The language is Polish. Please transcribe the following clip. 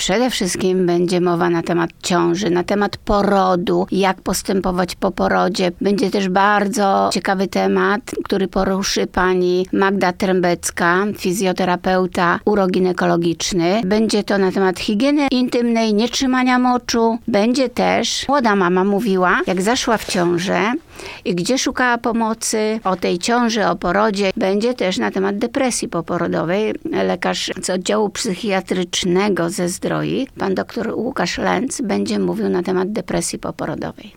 Przede wszystkim będzie mowa na temat ciąży, na temat porodu, jak postępować po porodzie. Będzie też bardzo ciekawy temat, który poruszy pani Magda Trębecka, fizjoterapeuta uroginekologiczny. Będzie to na temat higieny intymnej, nietrzymania moczu. Będzie też, młoda mama mówiła, jak zaszła w ciążę i gdzie szukała pomocy, o tej ciąży, o porodzie. Będzie też na temat depresji poporodowej. Lekarz z oddziału psychiatrycznego ze Zdroi, pan dr Łukasz Lęc, będzie mówił na temat depresji poporodowej.